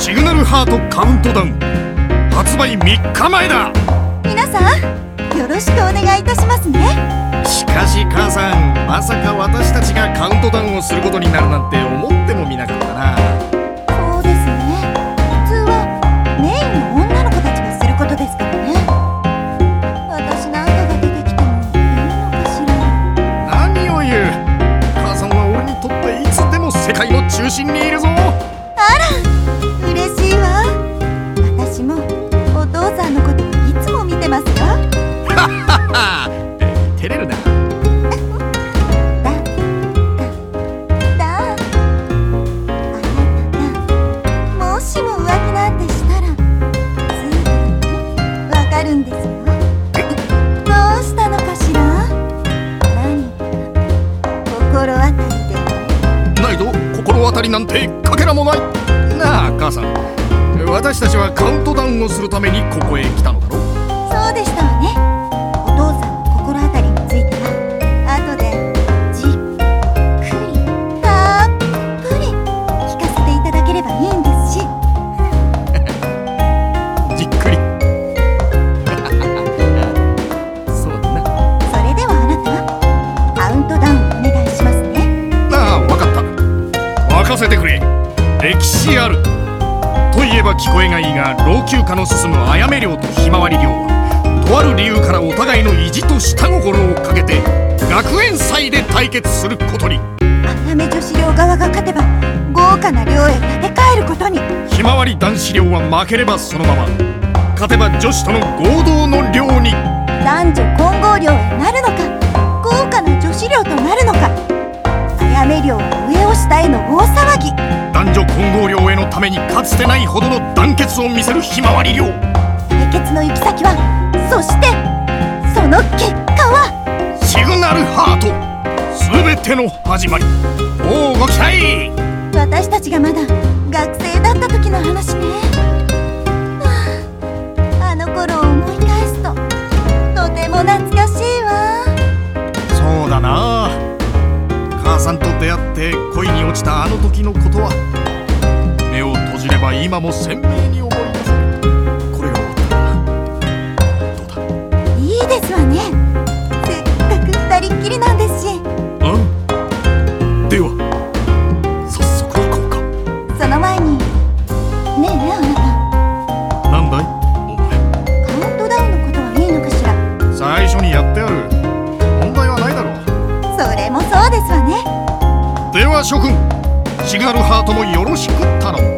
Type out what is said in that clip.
シグナルハートカウントダウン発売3日前だ。 皆さんよろしくお願いいたしますね。 しかし母さん、まさか私たちがカウントダウンをすることになるなんて思ってもみなかったな。 そうですね。普通はメインの女の子たちがすることですからね。私なんかが出てきてもいいのかしら。 何を言う。母さんは俺にとっていつでも世界の中心にいるぞ。 あら、嬉しいわ。私もお父さんのこといつも見てますよ。 はっはっは照れるな。 もしも浮気なんてしたらすぐわかるんですよ。どうしたのかしら。何か心当たりで。 ないぞ、心当たりなんてかけらもない。なあ母さん、私たちはカウントダウンをするためにここへ来たのだろう。 そうでしたわね。お父さんの心当たりについては後でじっくりたっぷり聞かせていただければいいんですし。 じっくりそうだな。 それではあなたカウントダウンお願いしますね。 ああ、わかった。任せてくれ。歴史あるといえば聞こえがいいが、老朽化の進むあやめ寮とひまわり寮はとある理由からお互いの意地と下心をかけて学園祭で対決することに。 あやめ女子寮側が勝てば豪華な寮へ建て替えることに。 ひまわり男子寮は負ければそのまま、勝てば女子との合同の寮に。 男女混合寮へなるのか、豪華な女子寮となるのか。あやめ寮は上を下への大騒ぎ。 男女混合寮へのためにかつてないほどの団結を見せるひまわり寮。 対決の行き先は、そしてその結果はシグナルハート、全ての始まり。おうご期待。 私たちがまだ学生だった時の話ね。あの頃を思い返すととても懐かしいわ。 そうだな。母さんと出会って恋に落ちたあの時のことは目を閉じれば今も鮮明に思い出せる。これが終わったらどうだ。 いいですわね。せっかく二人っきりなんですし。 では早速行こうか。 その前にねえあなた、 なんだいお前。 カウントダウンのことはいいのかしら。 最初にやってある。問題はないだろう。 それもそうですわね。 では諸君、シグナルハートもよろしく頼む。